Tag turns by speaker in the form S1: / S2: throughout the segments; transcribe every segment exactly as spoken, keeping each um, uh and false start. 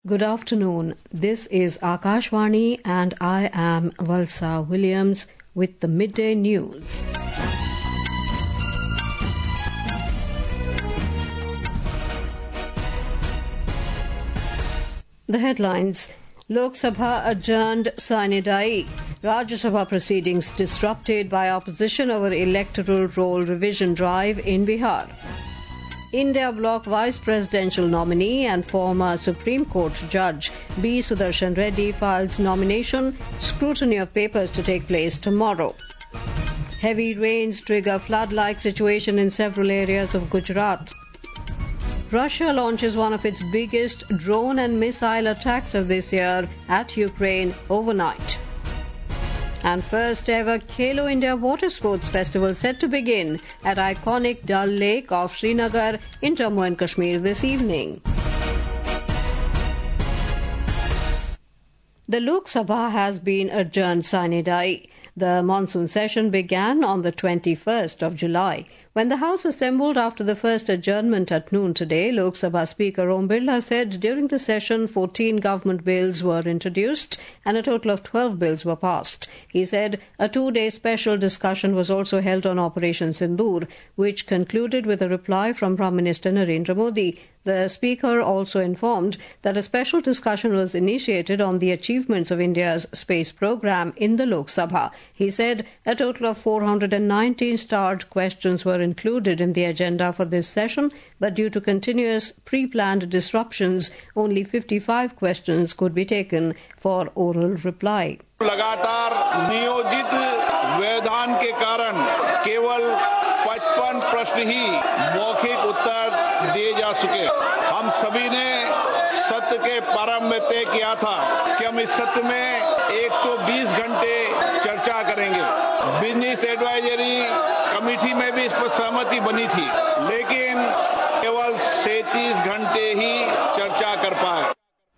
S1: Good afternoon. This is Akashvani and I am Valsa Williams with the midday news. The headlines: Lok Sabha adjourned sine die. Rajya Sabha proceedings disrupted by opposition over electoral roll revision drive in Bihar. India Bloc Vice Presidential nominee and former Supreme Court Judge B. Sudarshan Reddy files nomination. Scrutiny of papers to take place tomorrow. Heavy rains trigger flood-like situation in several areas of Gujarat. Russia launches one of its biggest drone and missile attacks of this year at Ukraine overnight. And first ever Khelo India Water Sports Festival set to begin at iconic Dal Lake of Srinagar in Jammu and Kashmir this evening. The Lok Sabha has been adjourned sine die. The monsoon session began on the twenty-first of July. When the House assembled after the first adjournment at noon today, Lok Sabha Speaker Om Birla said during the session fourteen government bills were introduced and a total of twelve bills were passed. He said a two-day special discussion was also held on Operation Sindoor, which concluded with a reply from Prime Minister Narendra Modi. The Speaker also informed that a special discussion was initiated on the achievements of India's space program in the Lok Sabha. He said a total of four hundred nineteen starred questions were included in the agenda for this session, but due to continuous pre-planned disruptions, only fifty-five questions could be taken for oral reply.
S2: लगातार नियोजित व्यवधान के कारण केवल पचपन प्रश्न ही मौखिक उत्तर दिए जा सके। हम सभी ने सत्र के प्रारंभ में तय किया था कि हम इस सत्र में एक सौ बीस घंटे चर्चा करेंगे। बिजनेस एडवाइजरी कमेटी में भी इस पर सहमति बनी थी, लेकिन केवल सैंतीस घंटे ही चर्चा कर पाए।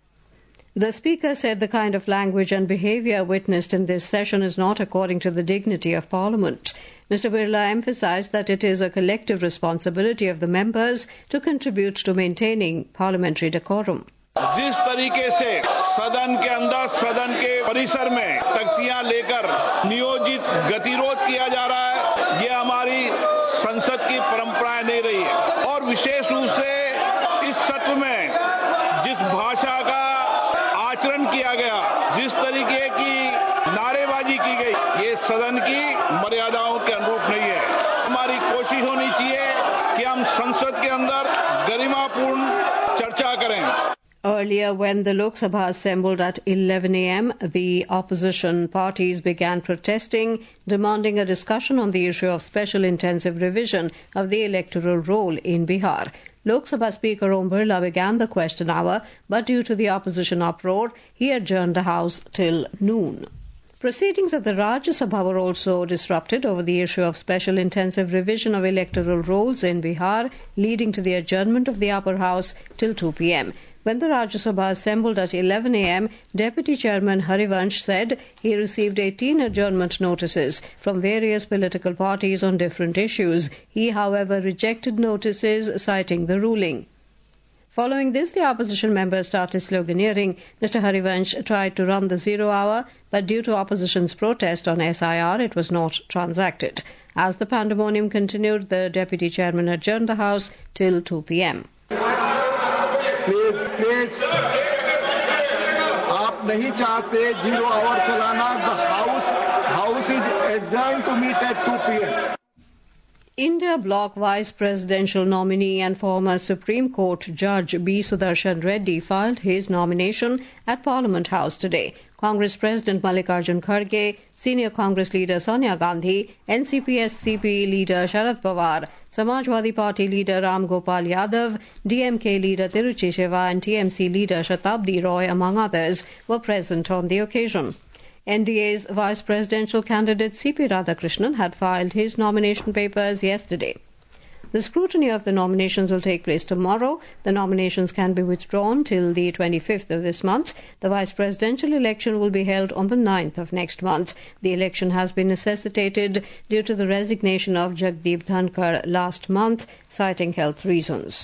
S1: The Speaker said the kind of language and behaviour witnessed in this session is not according to the dignity of Parliament. Mister Birla emphasised that it is a collective responsibility of the members to contribute to maintaining parliamentary decorum.
S2: जिस तरीके से सदन के अंदर सदन के परिसर में तख्तियां लेकर नियोजित गतिरोध किया जा रहा है, ये हमारी संसद की परंपराएं नहीं रही है। और विशेष रूप से इस सत्र में जिस भाषा का आचरण किया गया, जिस तरीके की नारेबाजी की गई, ये सदन की मर्यादाओं के अनुरूप नहीं है। हमारी कोशिश होनी चाहिए कि हम संसद के अंदर गरिमापूर्ण चर्चा करें।
S1: Earlier, when the Lok Sabha assembled at eleven a m, the opposition parties began protesting, demanding a discussion on the issue of special intensive revision of the electoral roll in Bihar. Lok Sabha Speaker Om Birla began the question hour, but due to the opposition uproar, he adjourned the House till noon. Proceedings of the Rajya Sabha were also disrupted over the issue of special intensive revision of electoral rolls in Bihar, leading to the adjournment of the upper house till two p m. When the Rajya Sabha assembled at eleven a m, Deputy Chairman Harivansh said he received eighteen adjournment notices from various political parties on different issues. He, however, rejected notices citing the ruling. Following this, the opposition members started sloganeering. Mister Harivansh tried to run the zero hour, but due to opposition's protest on S I R, it was not transacted. As the pandemonium continued, the Deputy Chairman adjourned the House till two p m.
S3: Please please आप नहीं चाहते zero hour चलाना। The house house is adjourned to meet at two p m.
S1: India Bloc Vice Presidential nominee and former Supreme Court Judge B. Sudarshan Reddy filed his nomination at Parliament House today. Congress President Mallikarjun Kharge, Senior Congress leader Sonia Gandhi, N C P S C P leader Sharad Pawar, Samajwadi Party leader Ram Gopal Yadav, D M K leader Tiruchi Shiva and T M C leader Shatabdi Roy, among others, were present on the occasion. N D A's Vice Presidential candidate C P Radhakrishnan had filed his nomination papers yesterday. The scrutiny of the nominations will take place tomorrow. The nominations can be withdrawn till the twenty-fifth of this month. The vice presidential election will be held on the ninth of next month. The election has been necessitated due to the resignation of Jagdeep Dhankar last month, citing health reasons.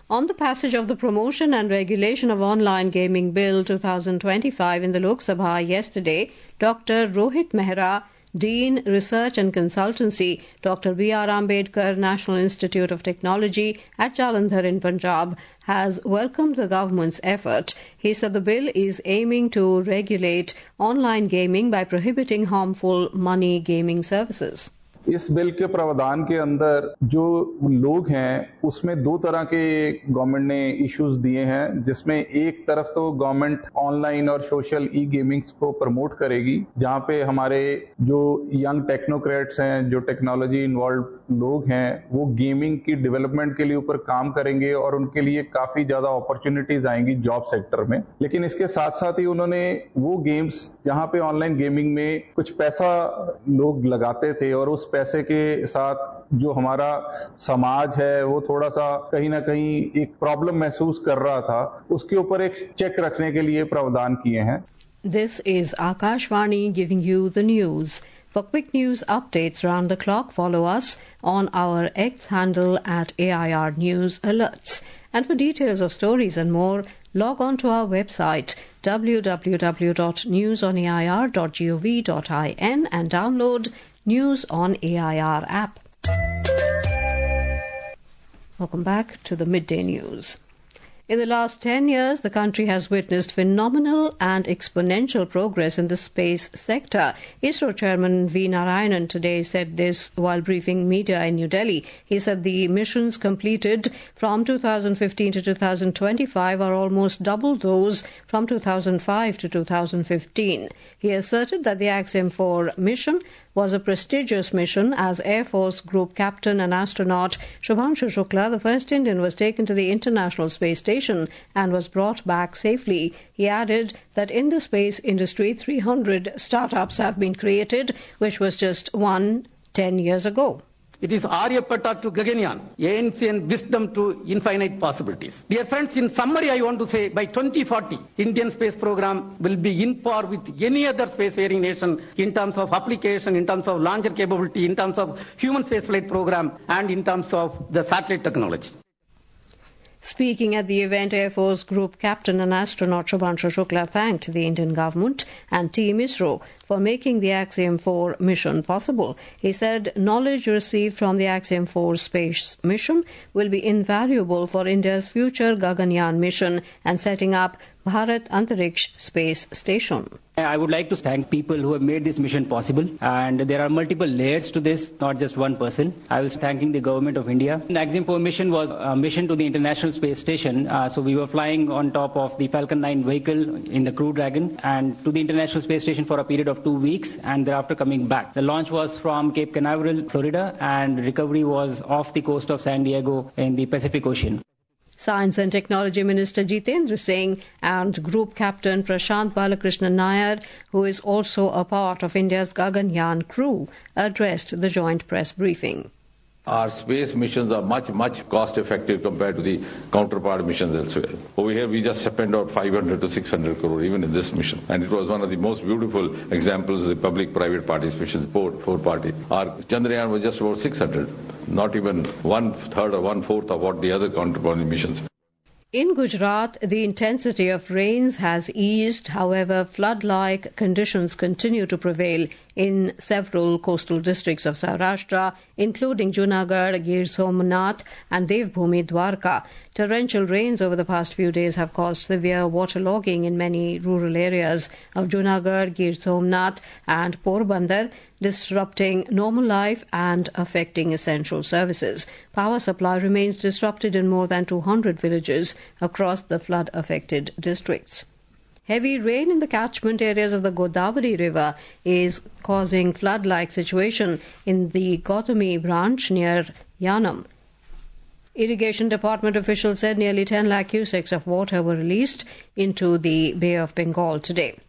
S1: On the passage of the Promotion and Regulation of Online Gaming Bill twenty twenty-five in the Lok Sabha yesterday, Doctor Rohit Mehra, Dean, Research and Consultancy, Doctor B R Ambedkar National Institute of Technology at Jalandhar in Punjab, has welcomed the government's effort. He said the bill is aiming to regulate online gaming by prohibiting harmful money gaming services.
S4: इस bill के प्रावधान के अंदर जो लोग हैं उसमें दो तरह के गवर्नमेंट ने इश्यूज दिए हैं, जिसमें एक तरफ तो गवर्नमेंट ऑनलाइन और सोशल ई गेमिंग्स को प्रमोट करेगी, जहां पे हमारे जो यंग टेक्नोक्रेट्स हैं, जो टेक्नोलॉजी इन्वॉल्व लोग हैं, वो गेमिंग की डेवलपमेंट के लिए ऊपर काम करेंगे और उनके लिए काफी ज्यादा अपॉर्चुनिटीज आएंगी जॉब सेक्टर में। लेकिन इसके साथ साथ ही उन्होंने वो गेम्स जहां पे ऑनलाइन गेमिंग में कुछ पैसा लोग लगाते थे और उस पैसे के साथ जो हमारा समाज है वो थोड़ा सा कहीं ना कहीं एक प्रॉब्लम महसूस कर रहा था, उसके ऊपर एक चेक रखने के लिए प्रावधान किए हैं।
S1: This is Akashvani giving you the news. For quick news updates round the clock, follow us on our X handle at A I R News Alerts. And for details of stories and more, log on to our website w w w dot news on a i r dot gov dot in and download News on A I R app. Welcome back to the Midday News. In the last ten years, the country has witnessed phenomenal and exponential progress in the space sector. ISRO Chairman V. Narayanan today said this while briefing media in New Delhi. He said the missions completed from two thousand fifteen to two thousand twenty-five are almost double those from two thousand five to two thousand fifteen. He asserted that the Axiom four mission was a prestigious mission as Air Force Group Captain and astronaut Shubhanshu Shukla, the first Indian, was taken to the International Space Station and was brought back safely. He added that in the space industry, three hundred startups have been created, which was just one ten years ago.
S5: It is Aryabhatta to Gaganyaan, ancient wisdom to infinite possibilities. Dear friends, in summary, I want to say by twenty forty, Indian space program will be in par with any other spacefaring nation in terms of application, in terms of launcher capability, in terms of human spaceflight program, and in terms of the satellite technology.
S1: Speaking at the event, Air Force Group Captain and astronaut Shubhanshu Shukla thanked the Indian government and Team ISRO for making the Axiom four mission possible. He said knowledge received from the Axiom four space mission will be invaluable for India's future Gaganyaan mission and setting up Bharat Antariksh Space Station.
S6: I would like to thank people who have made this mission possible, and there are multiple layers to this, not just one person. I was thanking the government of India. The Axiom four mission was a mission to the International Space Station, uh, so we were flying on top of the Falcon nine vehicle in the Crew Dragon and to the International Space Station for a period of two weeks and thereafter coming back. The launch was from Cape Canaveral, Florida, and recovery was off the coast of San Diego in the Pacific Ocean.
S1: Science and Technology Minister Jitendra Singh and Group Captain Prashant Balakrishnan Nair, who is also a part of India's Gaganyaan crew, addressed the joint press briefing.
S7: Our space missions are much, much cost effective compared to the counterpart missions elsewhere. Over here, we just spent out five hundred to six hundred crore even in this mission. And it was one of the most beautiful examples of the public-private participation, four, four party. Our Chandrayaan was just about six hundred, not even one third or one fourth of what the other counterpart missions.
S1: In Gujarat, the intensity of rains has eased. However, flood-like conditions continue to prevail in several coastal districts of Saurashtra, including Junagadh, Gir Somnath and Devbhoomi Dwarka. Torrential rains over the past few days have caused severe waterlogging in many rural areas of Junagadh, Gir Somnath and Porbandar, disrupting normal life and affecting essential services. Power supply remains disrupted in more than two hundred villages across the flood-affected districts. Heavy rain in the catchment areas of the Godavari River is causing flood-like situation in the Gautami branch near Yanam. Irrigation Department officials said nearly ten lakh cusecs of water were released into the Bay of Bengal today.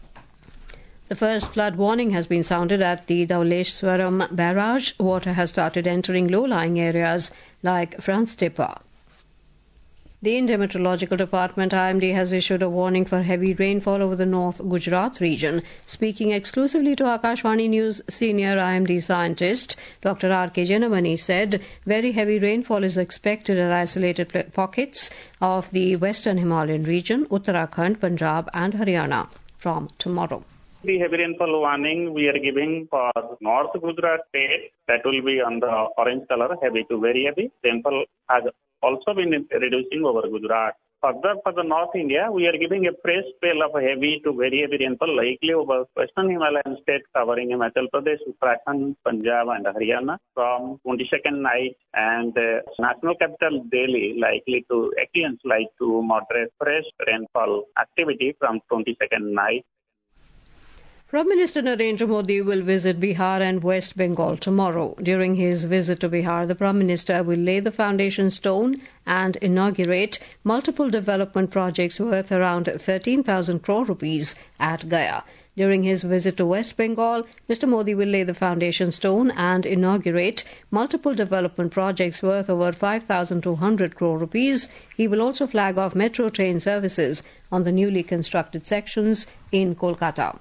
S1: The first flood warning has been sounded at the Dhauleshwaram barrage. Water has started entering low-lying areas like Franztepa. The Indian Meteorological Department, I M D, has issued a warning for heavy rainfall over the North Gujarat region. Speaking exclusively to Akashvani News, senior I M D scientist Doctor R K Janamani said very heavy rainfall is expected at isolated pockets of the western Himalayan region, Uttarakhand, Punjab and Haryana from tomorrow.
S8: The heavy rainfall warning we are giving for North Gujarat state, that will be on the orange color, heavy to very heavy. Rainfall has also been reducing over Gujarat. Further, for the North India, we are giving a fresh spell of heavy to very heavy rainfall likely over western Himalayan states covering Himachal Pradesh, Uttarakhand, Punjab and Haryana from twenty-second night, and uh, national capital Delhi likely to experience light to moderate fresh rainfall activity from twenty-second night.
S1: Prime Minister Narendra Modi will visit Bihar and West Bengal tomorrow. During his visit to Bihar, the Prime Minister will lay the foundation stone and inaugurate multiple development projects worth around thirteen thousand crore rupees at Gaya. During his visit to West Bengal, Mister Modi will lay the foundation stone and inaugurate multiple development projects worth over five thousand two hundred crore rupees. He will also flag off metro train services on the newly constructed sections in Kolkata.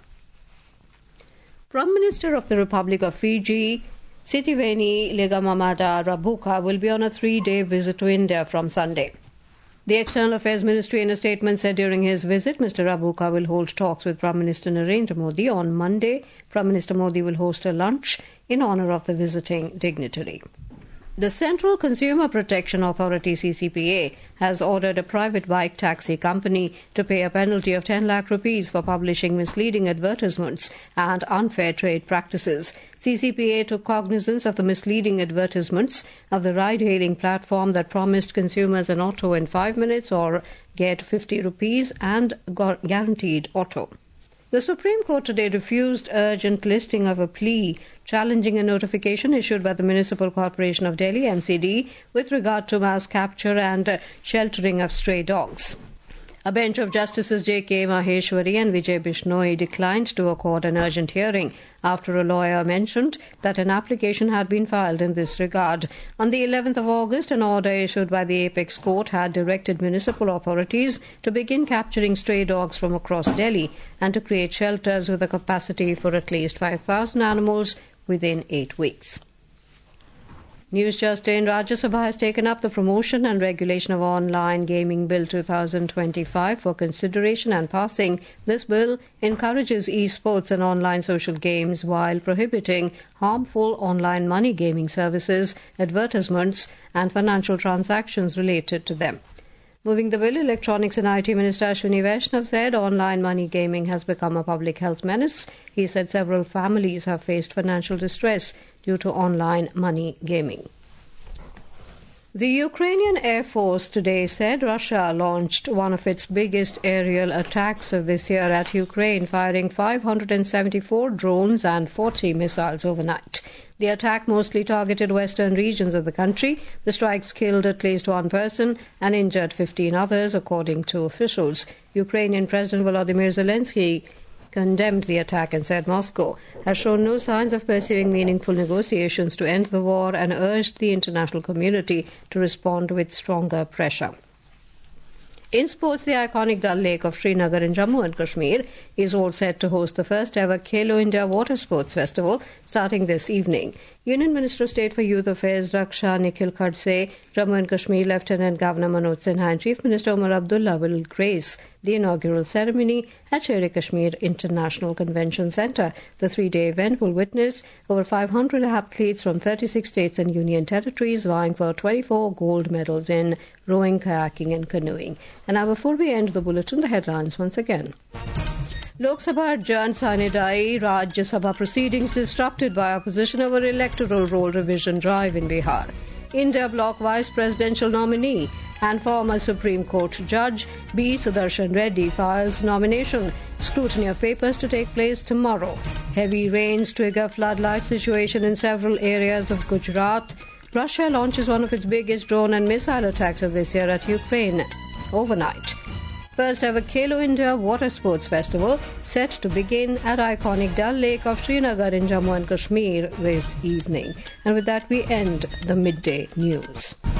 S1: Prime Minister of the Republic of Fiji, Sitiveni Legamamada Rabuka, will be on a three-day visit to India from Sunday. The External Affairs Ministry in a statement said during his visit, Mister Rabuka will hold talks with Prime Minister Narendra Modi. On Monday, Prime Minister Modi will host a lunch in honour of the visiting dignitary. The Central Consumer Protection Authority C C P A has ordered a private bike taxi company to pay a penalty of ten lakh rupees for publishing misleading advertisements and unfair trade practices. C C P A took cognizance of the misleading advertisements of the ride-hailing platform that promised consumers an auto in five minutes or get fifty rupees and guaranteed auto. The Supreme Court today refused urgent listing of a plea challenging a notification issued by the Municipal Corporation of Delhi M C D with regard to mass capture and sheltering of stray dogs. A bench of Justices J K Maheshwari and Vijay Bishnoi declined to accord an urgent hearing after a lawyer mentioned that an application had been filed in this regard. On the eleventh of August, an order issued by the Apex Court had directed municipal authorities to begin capturing stray dogs from across Delhi and to create shelters with a capacity for at least five thousand animals within eight weeks. News just in, Rajya Sabha has taken up the Promotion and Regulation of Online Gaming Bill two thousand twenty-five for consideration and passing. This bill encourages e-sports and online social games while prohibiting harmful online money gaming services, advertisements and financial transactions related to them. Moving the bill, Electronics and I T Minister Ashwini Vaishnav said online money gaming has become a public health menace. He said several families have faced financial distress due to online money gaming. The Ukrainian Air Force today said Russia launched one of its biggest aerial attacks of this year at Ukraine, firing five hundred seventy-four drones and forty missiles overnight. The attack mostly targeted western regions of the country. The strikes killed at least one person and injured fifteen others, according to officials. Ukrainian President Volodymyr Zelensky condemned the attack and said Moscow has shown no signs of pursuing meaningful negotiations to end the war and urged the international community to respond with stronger pressure. In sports, the iconic Dal Lake of Srinagar in Jammu and Kashmir is all set to host the first ever Khelo India Water Sports Festival starting this evening. Union Minister of State for Youth Affairs Raksha Nikhil Khadse, Jammu and Kashmir Lieutenant Governor Manoj Sinha and Chief Minister Omar Abdullah will grace the inaugural ceremony at Sher-e-Kashmir International Convention Centre. The three-day event will witness over five hundred athletes from thirty-six states and union territories vying for twenty-four gold medals in rowing, kayaking and canoeing. And now before we end the bulletin, the headlines once again. Lok Sabha adjourned sine die, Rajya Sabha proceedings disrupted by opposition over electoral roll revision drive in Bihar. India Bloc Vice Presidential nominee and former Supreme Court Judge B. Sudarshan Reddy files nomination. Scrutiny of papers to take place tomorrow. Heavy rains trigger flood-like situation in several areas of Gujarat. Russia launches one of its biggest drone and missile attacks of this year at Ukraine overnight. First ever Khelo India Water Sports Festival set to begin at iconic Dal Lake of Srinagar in Jammu and Kashmir this evening. And with that we end the midday news.